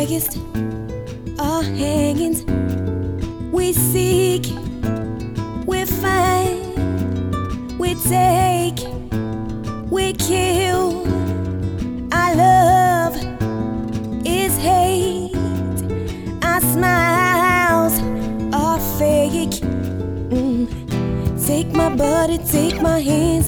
biggest are hangings. We seek, we find, we take, we kill. Our love is hate. Our smiles are fake. Take my body, take my hands.